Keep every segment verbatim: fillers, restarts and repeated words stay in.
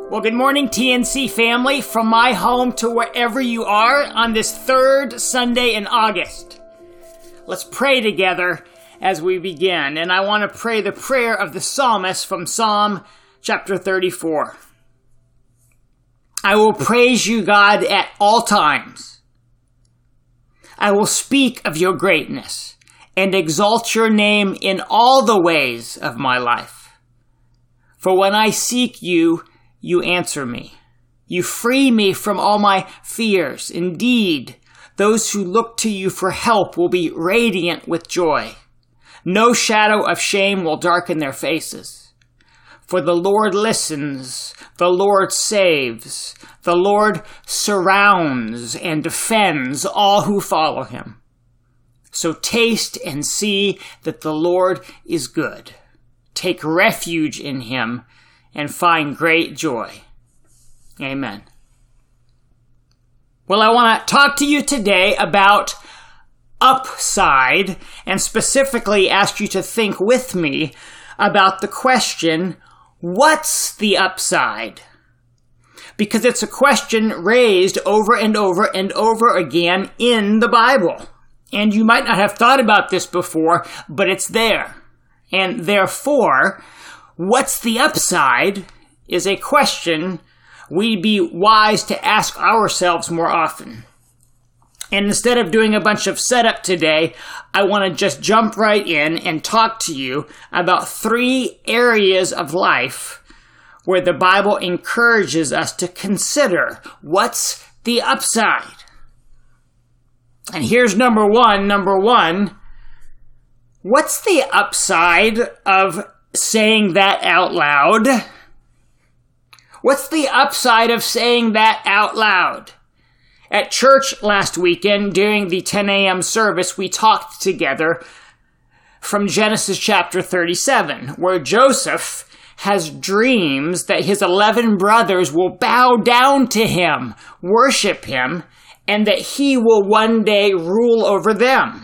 Well, good morning, T N C family, from my home to wherever you are on this third Sunday in August. Let's pray together as we begin, and I want to pray the prayer of the psalmist from Psalm chapter thirty-four. I will praise you, God, at all times. I will speak of your greatness and exalt your name in all the ways of my life. For when I seek you, you answer me. You free me from all my fears. Indeed, those who look to you for help will be radiant with joy. No shadow of shame will darken their faces. For the Lord listens, the Lord saves, the Lord surrounds and defends all who follow him. So taste and see that the Lord is good. Take refuge in him and find great joy. Amen. Well, I want to talk to you today about upside, and specifically ask you to think with me about the question, what's the upside? Because it's a question raised over and over and over again in the Bible. And you might not have thought about this before, but it's there. And therefore, what's the upside is a question we'd be wise to ask ourselves more often. And instead of doing a bunch of setup today, I want to just jump right in and talk to you about three areas of life where the Bible encourages us to consider what's the upside. And here's number one. Number one, what's the upside of saying that out loud? What's the upside of saying that out loud? At church last weekend, during the ten a.m. service, we talked together from Genesis chapter thirty-seven, where Joseph has dreams that his eleven brothers will bow down to him, worship him, and that he will one day rule over them.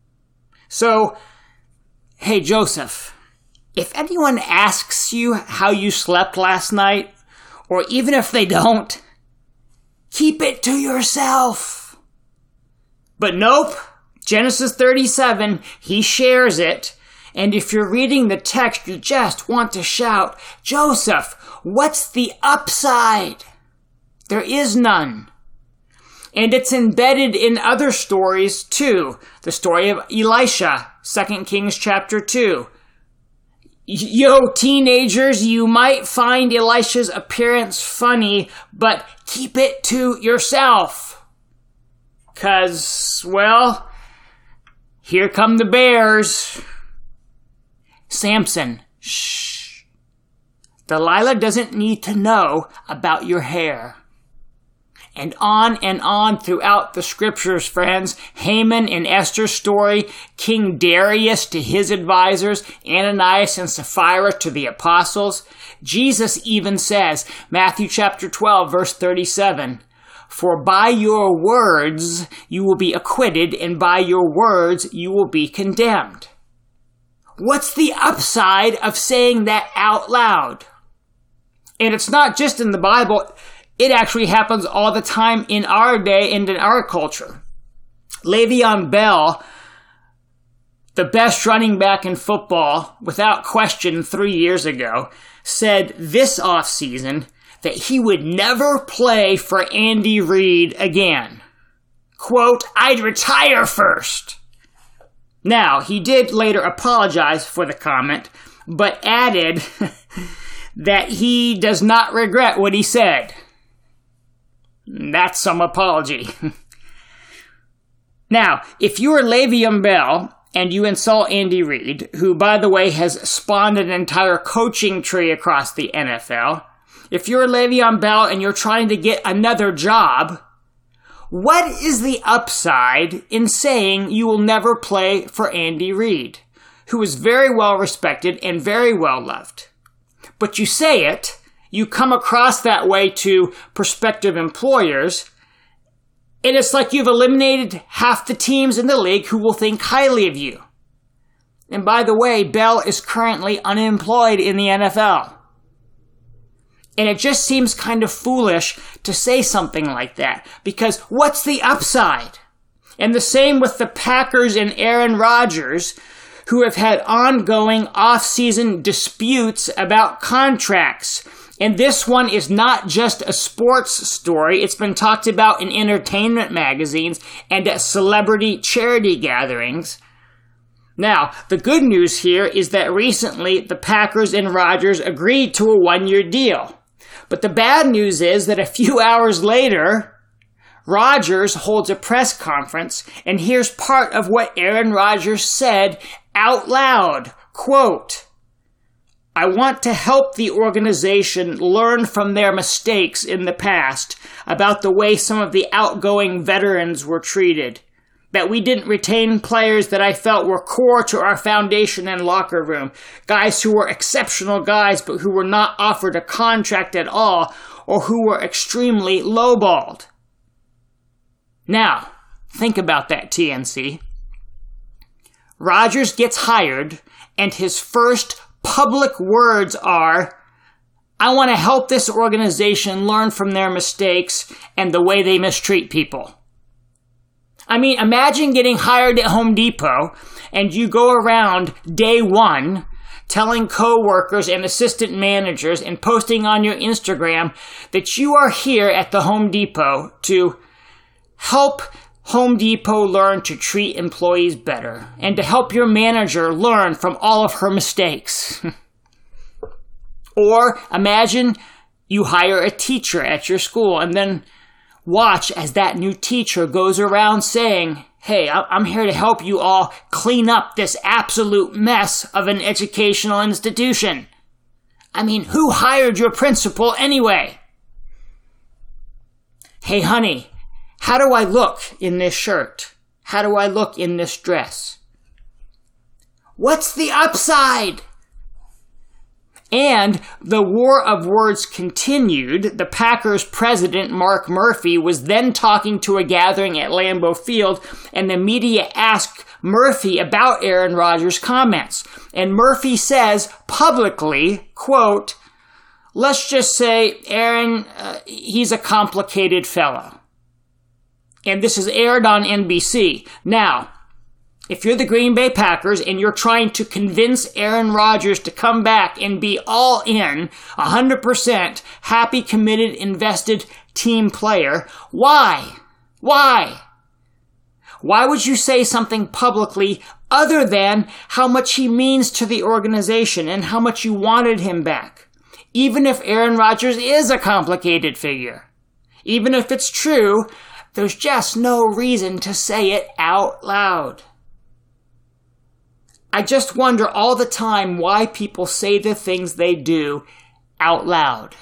So, hey, Joseph, if anyone asks you how you slept last night, or even if they don't, keep it to yourself. But nope, Genesis thirty-seven, he shares it. And if you're reading the text, you just want to shout, Joseph, what's the upside? There is none. And it's embedded in other stories too. The story of Elisha, Second Kings chapter two. Yo, teenagers, you might find Elisha's appearance funny, but keep it to yourself. 'Cause, well, here come the bears. Samson, shh. Delilah doesn't need to know about your hair. And on and on throughout the scriptures, friends. Haman in Esther's story, King Darius to his advisors, Ananias and Sapphira to the apostles. Jesus even says, Matthew chapter twelve, verse thirty-seven, for by your words you will be acquitted, and by your words you will be condemned. What's the upside of saying that out loud? And it's not just in the Bible. It actually happens all the time in our day and in our culture. Le'Veon Bell, the best running back in football, without question three years ago, said this offseason that he would never play for Andy Reid again. Quote, I'd retire first. Now, he did later apologize for the comment, but added that he does not regret what he said. That's some apology. Now, if you are Le'Veon Bell and you insult Andy Reid, who, by the way, has spawned an entire coaching tree across the N F L, if you're Le'Veon Bell and you're trying to get another job, what is the upside in saying you will never play for Andy Reid, who is very well respected and very well loved? But you say it, you come across that way to prospective employers, and it's like you've eliminated half the teams in the league who will think highly of you. And by the way, Bell is currently unemployed in the N F L. And it just seems kind of foolish to say something like that, because what's the upside? And the same with the Packers and Aaron Rodgers, who have had ongoing off-season disputes about contracts. And this one is not just a sports story. It's been talked about in entertainment magazines and at celebrity charity gatherings. Now, the good news here is that recently the Packers and Rodgers agreed to a one-year deal. But the bad news is that a few hours later, Rodgers holds a press conference, and here's part of what Aaron Rodgers said out loud. Quote, "I want to help the organization learn from their mistakes in the past about the way some of the outgoing veterans were treated. That we didn't retain players that I felt were core to our foundation and locker room. Guys who were exceptional guys, but who were not offered a contract at all, or who were extremely lowballed." Now, think about that, T N C. Rodgers gets hired, and his first public words are, "I want to help this organization learn from their mistakes and the way they mistreat people." I mean, imagine getting hired at Home Depot and you go around day one telling coworkers and assistant managers and posting on your Instagram that you are here at the Home Depot to help Home Depot learn to treat employees better and to help your manager learn from all of her mistakes. Or imagine you hire a teacher at your school and then watch as that new teacher goes around saying, "Hey, I'm here to help you all clean up this absolute mess of an educational institution." I mean, who hired your principal anyway? "Hey, honey, how do I look in this shirt? How do I look in this dress?" What's the upside? And the war of words continued. The Packers president, Mark Murphy, was then talking to a gathering at Lambeau Field, and the media asked Murphy about Aaron Rodgers' comments. And Murphy says publicly, quote, "Let's just say Aaron, uh, he's a complicated fellow." And this is aired on N B C. Now, if you're the Green Bay Packers and you're trying to convince Aaron Rodgers to come back and be all in, one hundred percent happy, committed, invested team player, why? Why? Why would you say something publicly other than how much he means to the organization and how much you wanted him back? Even if Aaron Rodgers is a complicated figure. Even if it's true, there's just no reason to say it out loud. I just wonder all the time why people say the things they do out loud.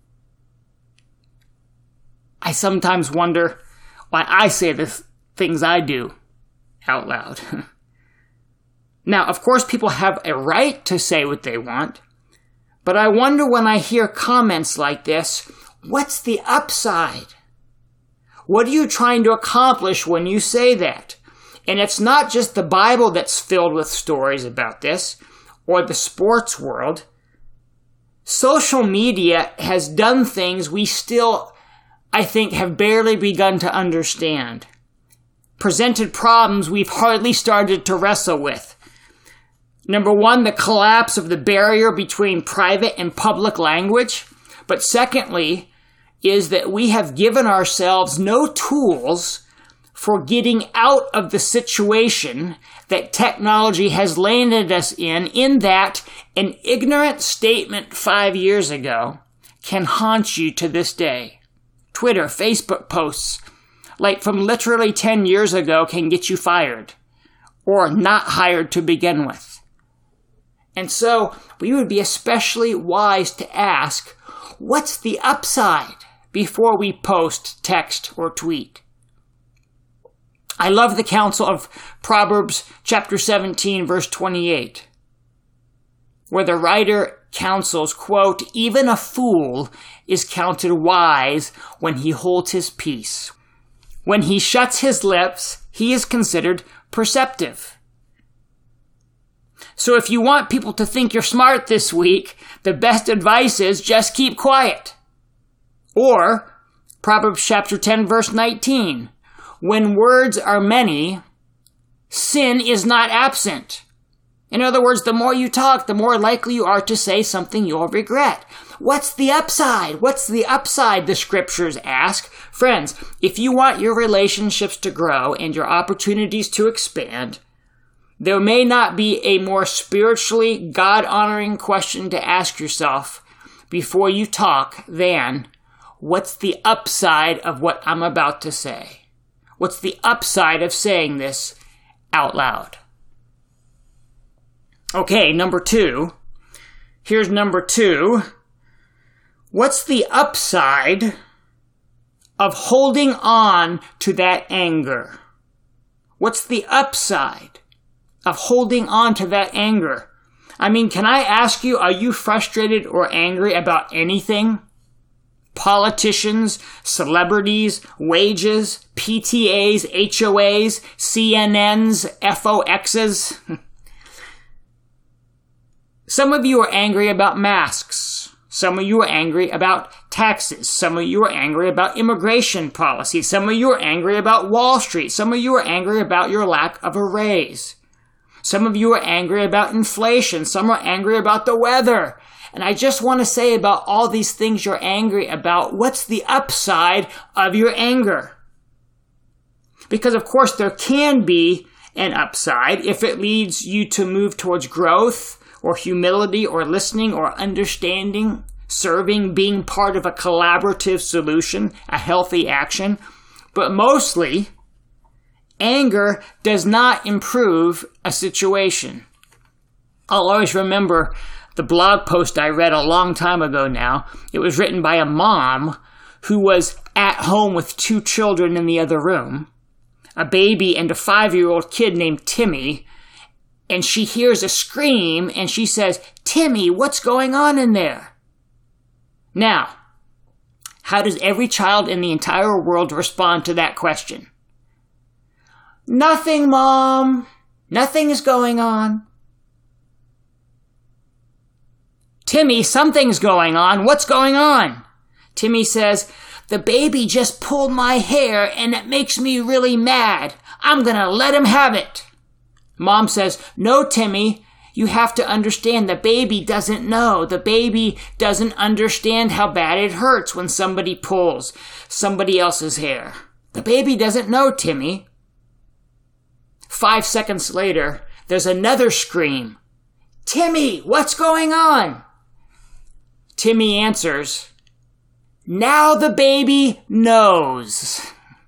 I sometimes wonder why I say the th- things I do out loud. Now, of course, people have a right to say what they want, but I wonder when I hear comments like this, what's the upside? What are you trying to accomplish when you say that? And it's not just the Bible that's filled with stories about this, or the sports world. Social media has done things we still, I think, have barely begun to understand. Presented problems we've hardly started to wrestle with. Number one, the collapse of the barrier between private and public language. But secondly, is that we have given ourselves no tools for getting out of the situation that technology has landed us in, in that an ignorant statement five years ago can haunt you to this day. Twitter, Facebook posts, like from literally ten years ago, can get you fired or not hired to begin with. And so we would be especially wise to ask, what's the upside before we post, text, or tweet? I love the counsel of Proverbs chapter seventeen, verse twenty-eight, where the writer counsels, quote, "Even a fool is counted wise when he holds his peace. When he shuts his lips, he is considered perceptive." So if you want people to think you're smart this week, the best advice is just keep quiet. Or, Proverbs chapter ten, verse nineteen, when words are many, sin is not absent. In other words, the more you talk, the more likely you are to say something you'll regret. What's the upside? What's the upside, the scriptures ask? Friends, if you want your relationships to grow and your opportunities to expand, there may not be a more spiritually God-honoring question to ask yourself before you talk than, what's the upside of what I'm about to say? What's the upside of saying this out loud? Okay, number two. Here's number two. What's the upside of holding on to that anger? What's the upside of holding on to that anger? I mean, can I ask you, are you frustrated or angry about anything? Politicians, celebrities, wages, P T As, H O As, C N Ns, F O Xs? Some of you are angry about masks. Some of you are angry about taxes. Some of you are angry about immigration policy. Some of you are angry about Wall Street. Some of you are angry about your lack of a raise. Some of you are angry about inflation. Some are angry about the weather. And I just want to say about all these things you're angry about, what's the upside of your anger? Because, of course, there can be an upside if it leads you to move towards growth, or humility, or listening, or understanding, serving, being part of a collaborative solution, a healthy action. But mostly, anger does not improve a situation. I'll always remember the blog post I read a long time ago now. It was written by a mom who was at home with two children in the other room, a baby and a five-year-old kid named Timmy. And she hears a scream, and she says, "Timmy, what's going on in there?" Now, how does every child in the entire world respond to that question? "Nothing, Mom. Nothing is going on." "Timmy, something's going on. What's going on?" Timmy says, "The baby just pulled my hair, and it makes me really mad. I'm gonna let him have it." Mom says, "No, Timmy, you have to understand the baby doesn't know. The baby doesn't understand how bad it hurts when somebody pulls somebody else's hair. The baby doesn't know, Timmy." Five seconds later, there's another scream. "Timmy, what's going on?" Timmy answers, "Now the baby knows."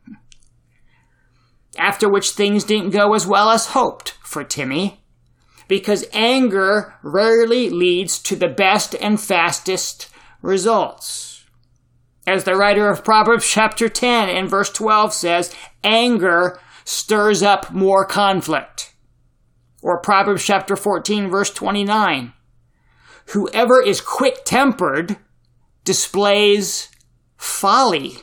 After which things didn't go as well as hoped for Timmy, because anger rarely leads to the best and fastest results. As the writer of Proverbs chapter ten and verse twelve says, anger stirs up more conflict. Or Proverbs chapter fourteen verse twenty-nine, whoever is quick-tempered displays folly.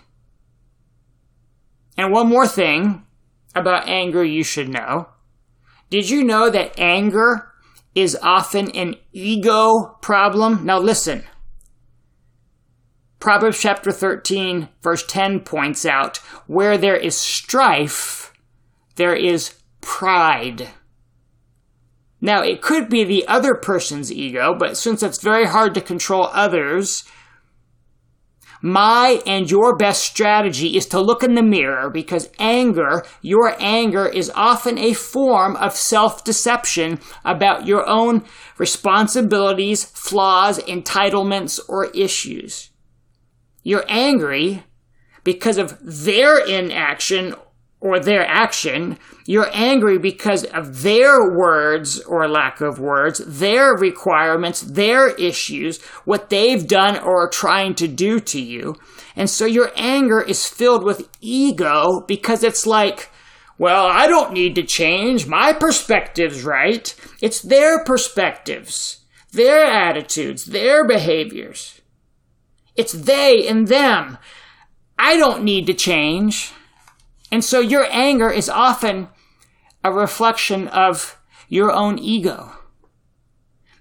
And one more thing about anger you should know. Did you know that anger is often an ego problem? Now listen. Proverbs chapter thirteen, verse ten points out, where there is strife, there is pride. Now, it could be the other person's ego, but since it's very hard to control others, my and your best strategy is to look in the mirror, because anger, your anger, is often a form of self-deception about your own responsibilities, flaws, entitlements, or issues. You're angry because of their inaction or their action. You're angry because of their words or lack of words, their requirements, their issues, what they've done or are trying to do to you. And so your anger is filled with ego because it's like, well, I don't need to change. My perspective's right. It's their perspectives, their attitudes, their behaviors. It's they and them. I don't need to change. And so your anger is often a reflection of your own ego.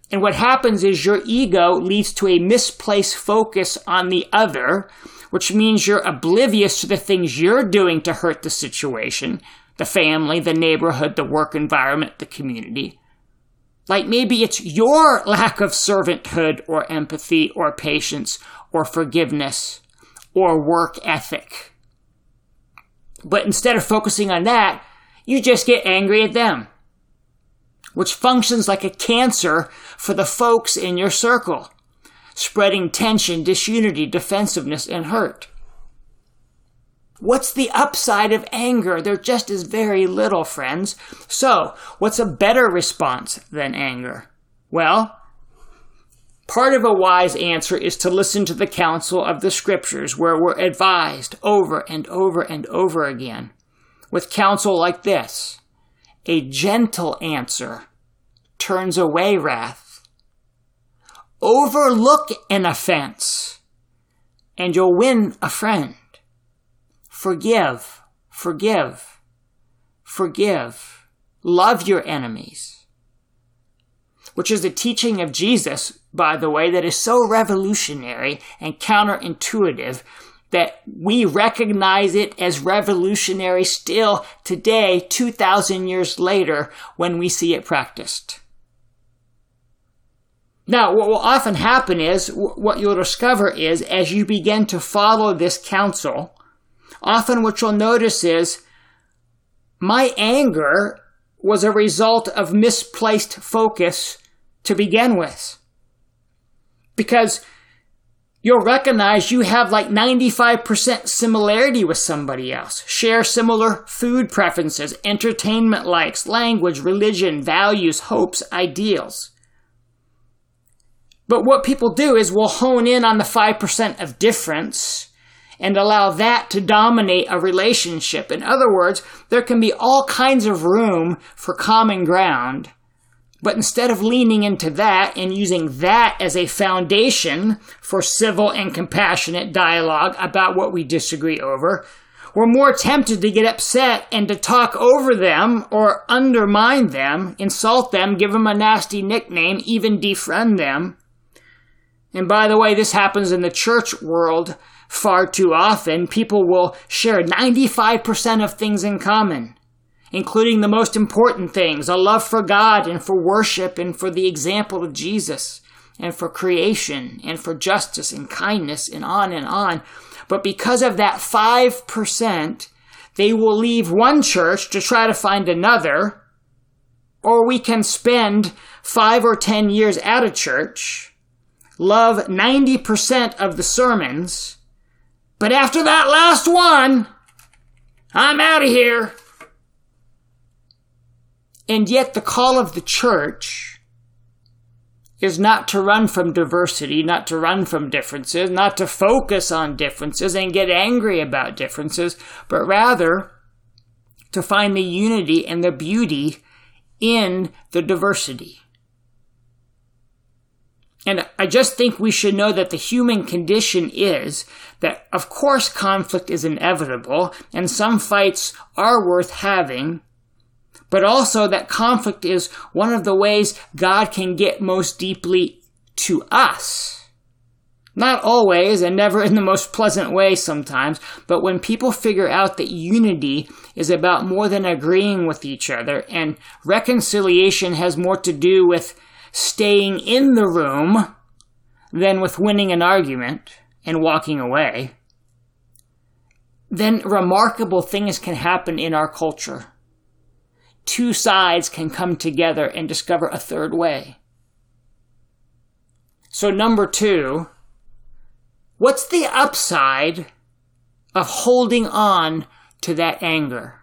And what happens is your ego leads to a misplaced focus on the other, which means you're oblivious to the things you're doing to hurt the situation, the family, the neighborhood, the work environment, the community. Like maybe it's your lack of servanthood or empathy or patience or forgiveness or work ethic. But instead of focusing on that, you just get angry at them, which functions like a cancer for the folks in your circle, spreading tension, disunity, defensiveness, and hurt. What's the upside of anger? There just is very little, friends. So, what's a better response than anger? Well, part of a wise answer is to listen to the counsel of the Scriptures, where we're advised over and over and over again with counsel like this: a gentle answer turns away wrath. Overlook an offense, and you'll win a friend. Forgive, forgive, forgive. Love your enemies. Which is a teaching of Jesus, by the way, that is so revolutionary and counterintuitive that we recognize it as revolutionary still today, two thousand years later, when we see it practiced. Now, what will often happen is, what you'll discover is, as you begin to follow this counsel, often what you'll notice is, my anger was a result of misplaced focus to begin with. Because you'll recognize you have like ninety-five percent similarity with somebody else, share similar food preferences, entertainment likes, language, religion, values, hopes, ideals. But what people do is we'll hone in on the five percent of difference and allow that to dominate a relationship. In other words, there can be all kinds of room for common ground, but instead of leaning into that and using that as a foundation for civil and compassionate dialogue about what we disagree over, we're more tempted to get upset and to talk over them or undermine them, insult them, give them a nasty nickname, even defriend them. And by the way, this happens in the church world far too often. People will share ninety-five percent of things in common, including the most important things, a love for God and for worship and for the example of Jesus and for creation and for justice and kindness and on and on. But because of that five percent, they will leave one church to try to find another, or we can spend five or ten years at a church, love ninety percent of the sermons, but after that last one, I'm out of here. And yet the call of the church is not to run from diversity, not to run from differences, not to focus on differences and get angry about differences, but rather to find the unity and the beauty in the diversity. And I just think we should know that the human condition is that, of course, conflict is inevitable, and some fights are worth having, but also that conflict is one of the ways God can get most deeply to us. Not always, and never in the most pleasant way sometimes, but when people figure out that unity is about more than agreeing with each other, and reconciliation has more to do with staying in the room than with winning an argument and walking away, then remarkable things can happen in our culture. Two sides can come together and discover a third way. So number two, what's the upside of holding on to that anger?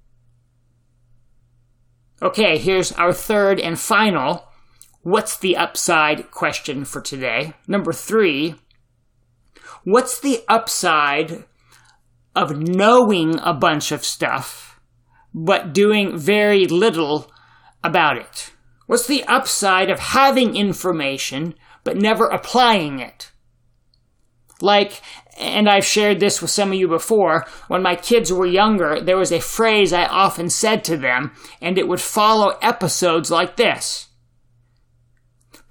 Okay, here's our third and final what's the upside question for today. Number three, what's the upside of knowing a bunch of stuff, but doing very little about it? What's the upside of having information, but never applying it? Like, and I've shared this with some of you before, when my kids were younger, there was a phrase I often said to them, and it would follow episodes like this.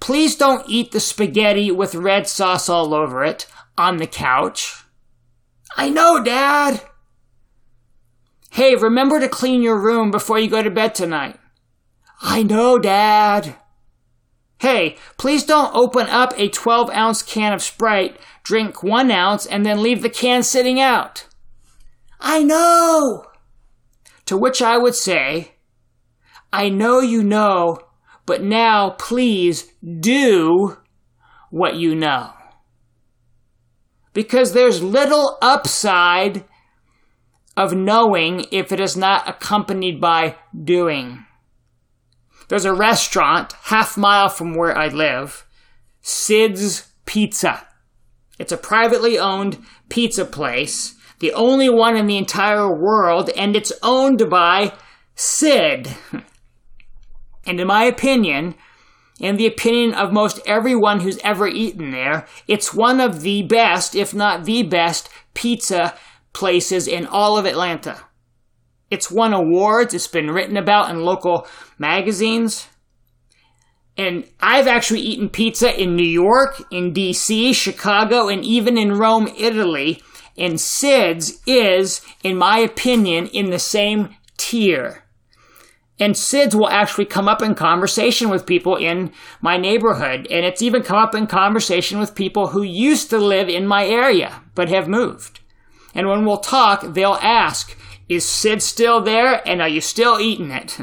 please don't eat the spaghetti with red sauce all over it on the couch. I know, Dad. Hey, remember to clean your room before you go to bed tonight. I know, Dad. Hey, please don't open up a twelve ounce can of Sprite, drink one ounce, and then leave the can sitting out. I know. To which I would say, I know you know, but now please do what you know. Because there's little upside of knowing if it is not accompanied by doing. There's a restaurant half mile from where I live, Sid's Pizza. It's a privately owned pizza place, the only one in the entire world, and it's owned by Sid. And in my opinion, in the opinion of most everyone who's ever eaten there, it's one of the best, if not the best, pizza places in all of Atlanta. It's won awards. It's been written about in local magazines. And I've actually eaten pizza in New York, in D C, Chicago, and even in Rome, Italy. And Sid's is, in my opinion, in the same tier. And Sid's will actually come up in conversation with people in my neighborhood. And it's even come up in conversation with people who used to live in my area, but have moved. And when we'll talk, they'll ask, is Sid still there, and are you still eating it?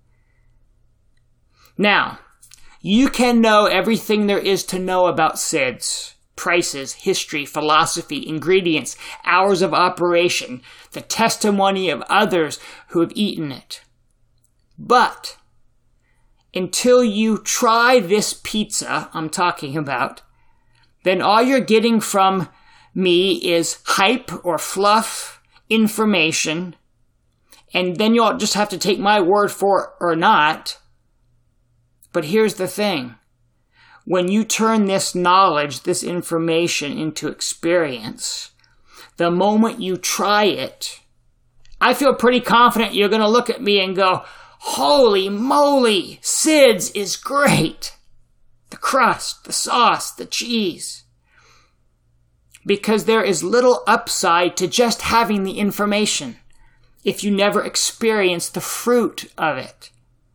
Now, you can know everything there is to know about Sid's. Prices, history, philosophy, ingredients, hours of operation, the testimony of others who have eaten it. But until you try this pizza I'm talking about, then all you're getting from me is hype or fluff, information, and then you'll just have to take my word for it or not. But here's the thing. When you turn this knowledge, this information into experience, the moment you try it, I feel pretty confident you're going to look at me and go, holy moly, Sid's is great. The crust, the sauce, the cheese. Because there is little upside to just having the information if you never experience the fruit of it.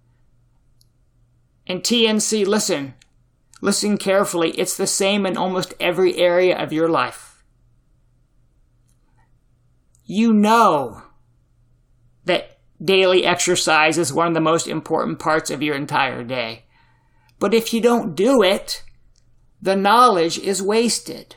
And T N C, listen. Listen carefully. It's the same in almost every area of your life. You know that daily exercise is one of the most important parts of your entire day. But if you don't do it, the knowledge is wasted.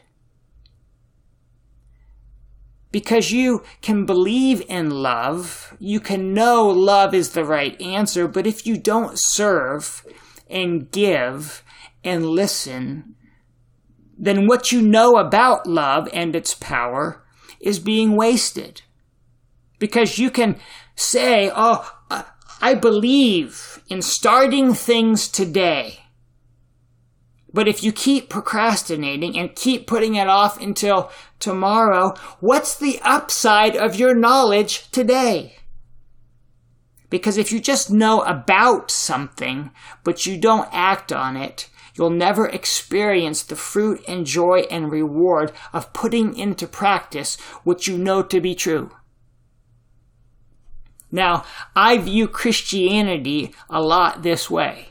Because you can believe in love, you can know love is the right answer, but if you don't serve and give and listen, then what you know about love and its power is being wasted. Because you can say, oh, I believe in starting things today. But if you keep procrastinating and keep putting it off until tomorrow, what's the upside of your knowledge today? Because if you just know about something, but you don't act on it, you'll never experience the fruit and joy and reward of putting into practice what you know to be true. Now, I view Christianity a lot this way.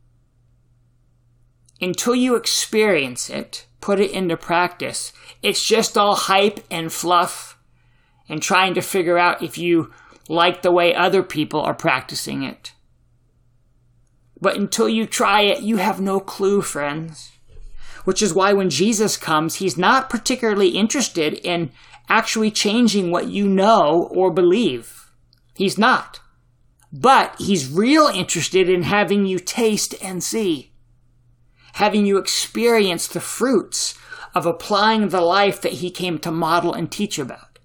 Until you experience it, put it into practice, it's just all hype and fluff and trying to figure out if you like the way other people are practicing it. But until you try it, you have no clue, friends. Which is why when Jesus comes, he's not particularly interested in actually changing what you know or believe. He's not. But he's real interested in having you taste and see. Having you experience the fruits of applying the life that he came to model and teach about.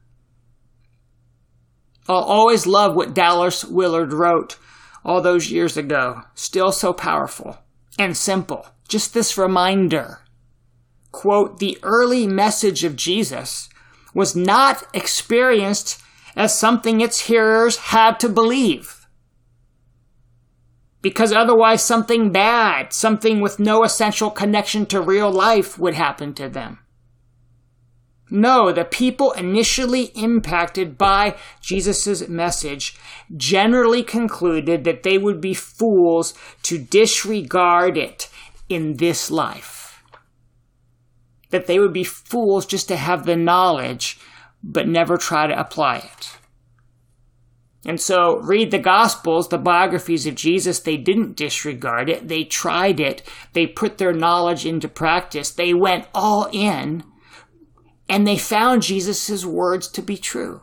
I'll always love what Dallas Willard wrote all those years ago. Still so powerful and simple. Just this reminder. Quote, the early message of Jesus was not experienced as something its hearers had to believe. because otherwise something bad, something with no essential connection to real life would happen to them. No, the people initially impacted by Jesus' message generally concluded that they would be fools to disregard it in this life. That they would be fools just to have the knowledge, but never try to apply it. And so, read the Gospels, the biographies of Jesus. They didn't disregard it. They tried it. They put their knowledge into practice. They went all in, and they found Jesus' words to be true.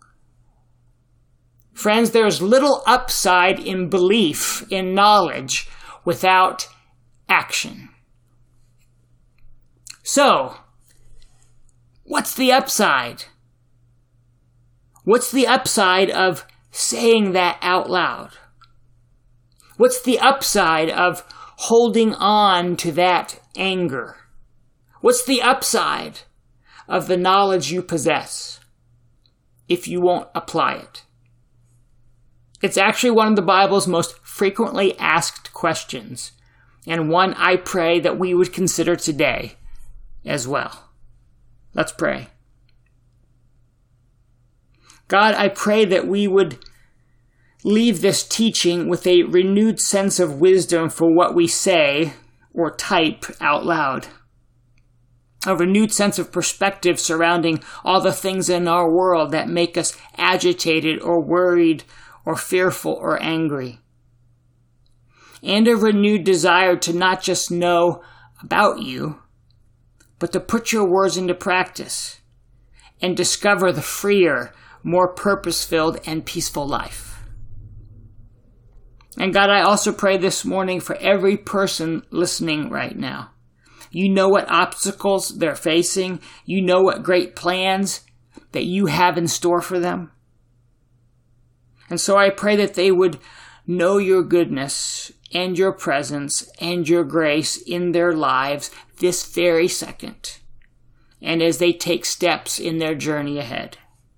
Friends, there's little upside in belief, in knowledge, without action. So, what's the upside? What's the upside of saying that out loud? What's the upside of holding on to that anger? What's the upside of the knowledge you possess if you won't apply it? It's actually one of the Bible's most frequently asked questions, and one I pray that we would consider today as well. Let's pray. God, I pray that we would leave this teaching with a renewed sense of wisdom for what we say or type out loud. A renewed sense of perspective surrounding all the things in our world that make us agitated or worried or fearful or angry. And a renewed desire to not just know about you, but to put your words into practice and discover the freer, more purpose-filled and peaceful life. And God, I also pray this morning for every person listening right now. You know what obstacles they're facing. You know what great plans that you have in store for them. And so I pray that they would know your goodness and your presence and your grace in their lives this very second, and as they take steps in their journey ahead.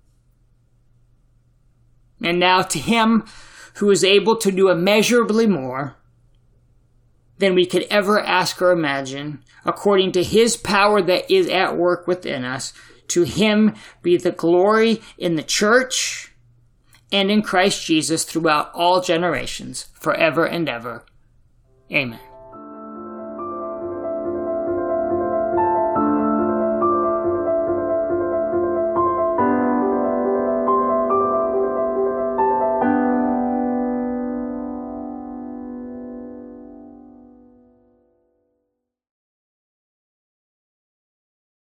And now to him who is able to do immeasurably more than we could ever ask or imagine, according to his power that is at work within us, to him be the glory in the church and in Christ Jesus throughout all generations, forever and ever. Amen.